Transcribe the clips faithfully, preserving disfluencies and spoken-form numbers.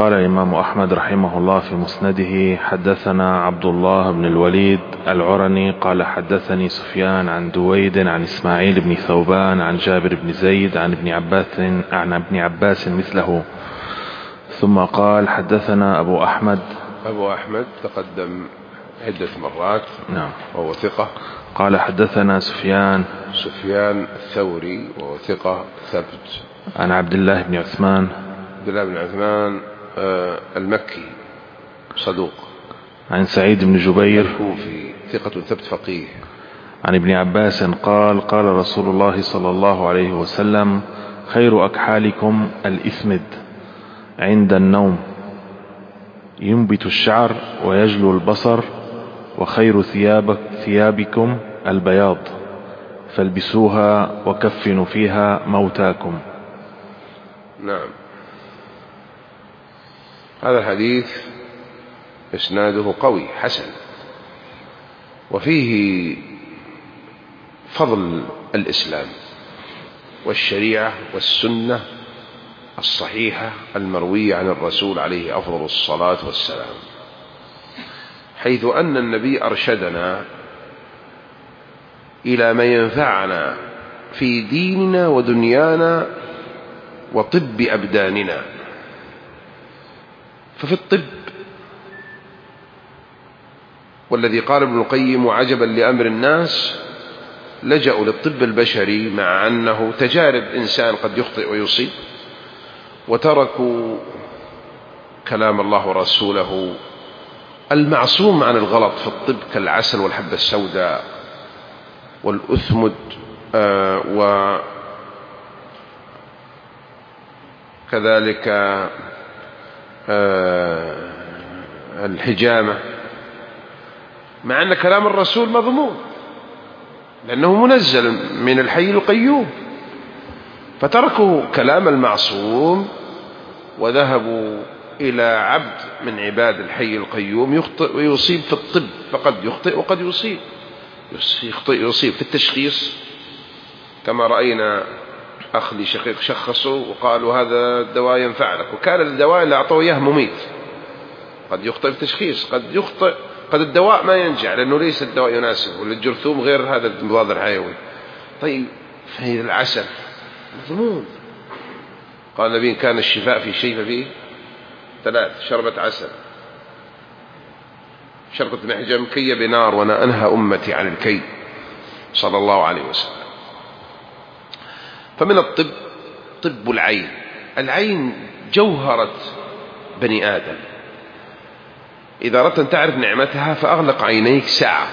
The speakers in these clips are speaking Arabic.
قال الإمام أحمد رحمه الله في مسنده: حدثنا عبد الله بن الوليد العرني قال حدثني سفيان عن دويد عن إسماعيل بن ثوبان عن جابر بن زيد عن ابن عباس عن ابن عباس مثله. ثم قال: حدثنا أبو أحمد. أبو أحمد تقدم عدة مرات. نعم. وهو ثقة. قال: حدثنا سفيان سفيان الثوري وهو ثقة ثبت. عن عبد الله بن عثمان. عبد الله بن عثمان آه المكي صدوق. عن سعيد بن جبير الكوفي ثقة ثبت فقيه. عن ابن عباس قال: قال رسول الله صلى الله عليه وسلم: خير أكحالكم الإثمد عند النوم ينبت الشعر ويجلو البصر، وخير ثيابك ثيابكم البياض فالبسوها وكفنوا فيها موتاكم. نعم. هذا الحديث إسناده قوي حسن، وفيه فضل الإسلام والشريعة والسنة الصحيحة المروية عن الرسول عليه أفضل الصلاة والسلام، حيث أن النبي أرشدنا إلى ما ينفعنا في ديننا ودنيانا وطب أبداننا. ففي الطب، والذي قال ابن القيم: عجبا لأمر الناس لجأوا للطب البشري مع أنه تجارب إنسان قد يخطئ ويصيب، وتركوا كلام الله ورسوله المعصوم عن الغلط في الطب كالعسل والحبة السوداء والأثمد آه وكذلك آه الحجامة، مع أن كلام الرسول مضمون لأنه منزل من الحي القيوم، فتركوا كلام المعصوم وذهبوا إلى عبد من عباد الحي القيوم يخطئ ويصيب في الطب، فقد يخطئ وقد يصيب. يخطئ يصيب في التشخيص، كما رأينا أخ لي شقيق شخصوا وقالوا هذا الدواء ينفع لك، وكان الدواء اللي أعطوه إياه مميت. قد يخطئ في التشخيص، قد يخطئ، قد الدواء ما ينجع لأنه ليس الدواء يناسب، وللجرثوم غير هذا المضاد الحيوي. طيب في العسل مضمون، قال النبي: كان الشفاء في شيء ففيه ثلاث: شربة عسل، شربة محجم، مكية بنار، وأنا أنهى أمتي عن الكي، صلى الله عليه وسلم. فمن الطب طب العين. العين جوهرة بني آدم، إذا أردت أن تعرف نعمتها فأغلق عينيك ساعة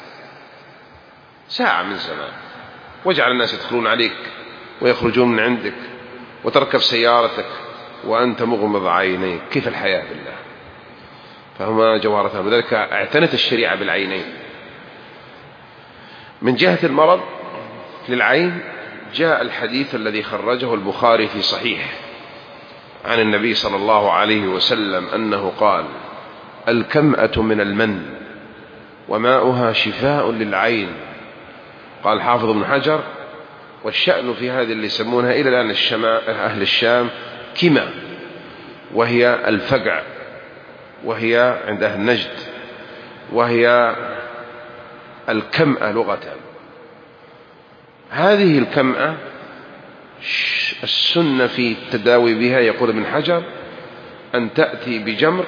ساعة من زمان، واجعل الناس يدخلون عليك ويخرجون من عندك، وتركب سيارتك وأنت مغمض عينيك. كيف الحياة بالله؟ فهما جوهرتها، لذلك اعتنت الشريعة بالعينين. من جهة المرض للعين جاء الحديث الذي خرجه البخاري في صحيح عن النبي صلى الله عليه وسلم أنه قال: الكمأة من المن وماؤها شفاء للعين. قال حافظ ابن حجر: والشأن في هذه اللي يسمونها إلى الآن أهل الشام كمة، وهي الفقع، وهي عند أهل نجد، وهي الكمأة لغة. هذه الكمأة السنة في التداوي بها، يقول ابن حجر: أن تأتي بجمر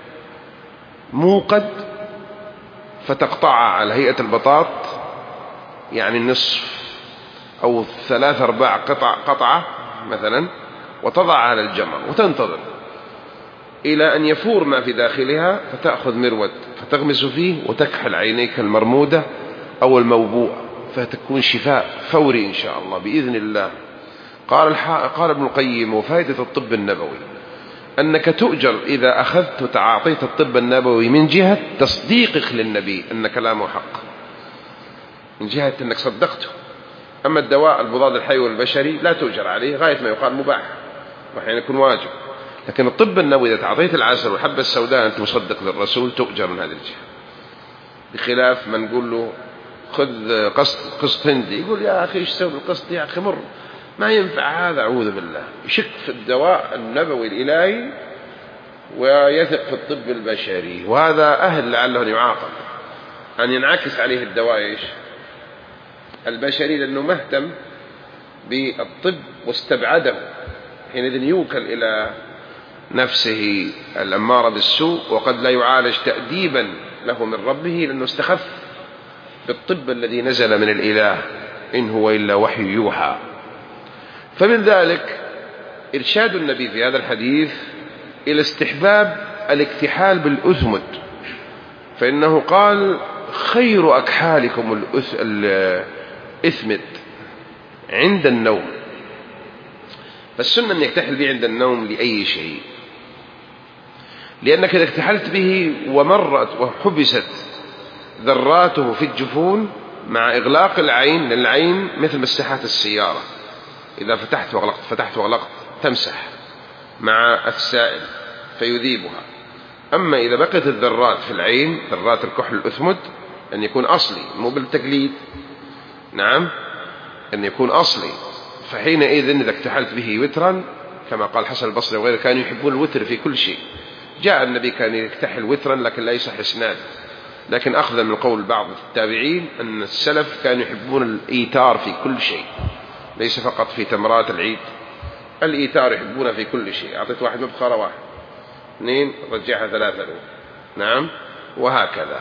موقد فتقطعها على هيئة البطاط، يعني نصف أو ثلاث أرباع قطع قطعة مثلا، وتضعها على الجمر وتنتظر إلى أن يفور ما في داخلها، فتأخذ مرود فتغمس فيه وتكحل عينيك المرمودة أو الموبوءة، فتكون شفاء فوري إن شاء الله بإذن الله. قال قال ابن القيم: وفائدة الطب النبوي أنك تؤجر إذا أخذت وتعاطيت الطب النبوي من جهة تصديقك للنبي أن كلامه حق، من جهة أنك صدقته. أما الدواء المضاد الحيوي البشري لا تؤجر عليه، غاية ما يقال مباح وحين يكون واجب. لكن الطب النبوي إذا تعطيت العسل والحبة السوداء أنت مصدق للرسول، تؤجر من هذه الجهة، بخلاف من نقول له خذ قسط قسط هندي، يقول يا أخي إيش سوي القسط يا أخي، مر ما ينفع هذا، أعوذ بالله، يشك في الدواء النبوي الإلهي ويثق في الطب البشري، وهذا أهل لعله أن يعاقب، أن ينعكس عليه الدواء إيش البشري، لأنه مهتم بالطب واستبعده، حينئذ يوكل إلى نفسه الأمارة بالسوء، وقد لا يعالج تأديبا له من ربه، لأنه استخف بالطب الذي نزل من الإله، إن هو إلا وحي يوحى. فمن ذلك إرشاد النبي في هذا الحديث إلى استحباب الاكتحال بالأثمد، فإنه قال خير أكحالكم الإثمد عند النوم. فالسنة أن يكتحل به عند النوم لأي شيء، لأنك إذا اكتحلت به ومرت وحبست ذراته في الجفون مع إغلاق العين، للعين مثل مساحات السيارة، إذا فتحت وأغلقت فتحت وأغلقت تمسح مع السائل فيذيبها. أما إذا بقيت الذرات في العين، ذرات الكحل الأثمد، أن يكون أصلي مو بالتقليد، نعم أن يكون أصلي، فحينئذ إذا اكتحلت به وترا كما قال حسن البصري وغيره كانوا يحبون الوتر في كل شيء. جاء النبي كان يكتحل وترا لكن لا يصح إسناد، لكن أخذ من قول بعض التابعين أن السلف كانوا يحبون الإيتار في كل شيء، ليس فقط في تمرات العيد، الإيتار يحبون في كل شيء. أعطيت واحد مبخرة واحد اثنين رجعها ثلاثة له. نعم وهكذا.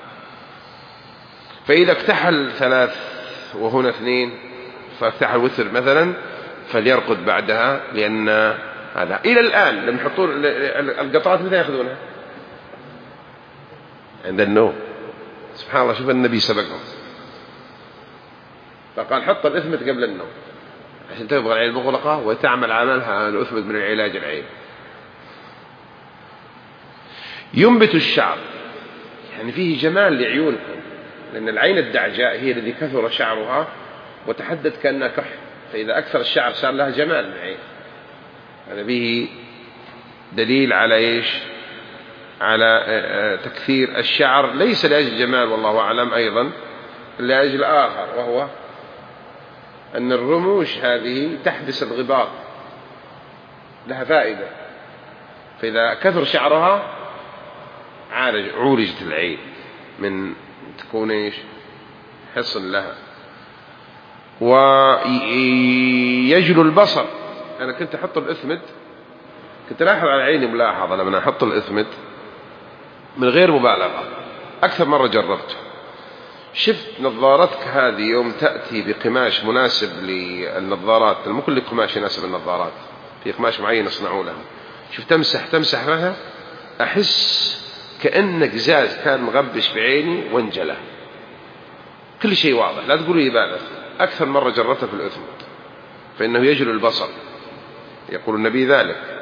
فإذا اكتحل ثلاث وهنا اثنين فاكتحل وتر مثلا فليرقد بعدها، لأن هذا إلى الآن لم يحطون القطعات متى يأخذونها عند النوم. سبحان الله، شوف النبي سبقهم فقال حط الإثمد قبل النوم عشان تبغى العين مغلقة وتعمل عملها الإثمد من العلاج العين. ينبت الشعر، يعني فيه جمال لعيونكم، لأن العين الدعجاء هي الذي كثر شعرها وتحدد كأنها كحل، فإذا أكثر الشعر صار لها جمال العين. هذا به دليل على إيش؟ على تكثير الشعر، ليس لأجل جمال والله أعلم، أيضا لأجل آخر، وهو أن الرموش هذه تحبس الغبار، لها فائدة، فإذا كثر شعرها عالج عولجت العين من تكون إيش حصن لها. ويجل البصر، أنا كنت أحط الإثمد، كنت لاحظ على عيني ملاحظة لما أحط الإثمد من غير مبالغة، أكثر مرة جربته، شفت نظارتك هذه يوم تأتي بقماش مناسب للنظارات، مو كل قماش يناسب النظارات، في قماش معين يصنعوا لها، شوف تمسح تمسح لها أحس كأنك زاز كان مغبش بعيني وانجله، كل شيء واضح، لا تقولوا يبالغ. أكثر مرة جربته في الإثمد، فإنه يجل البصر، يقول النبي ذلك.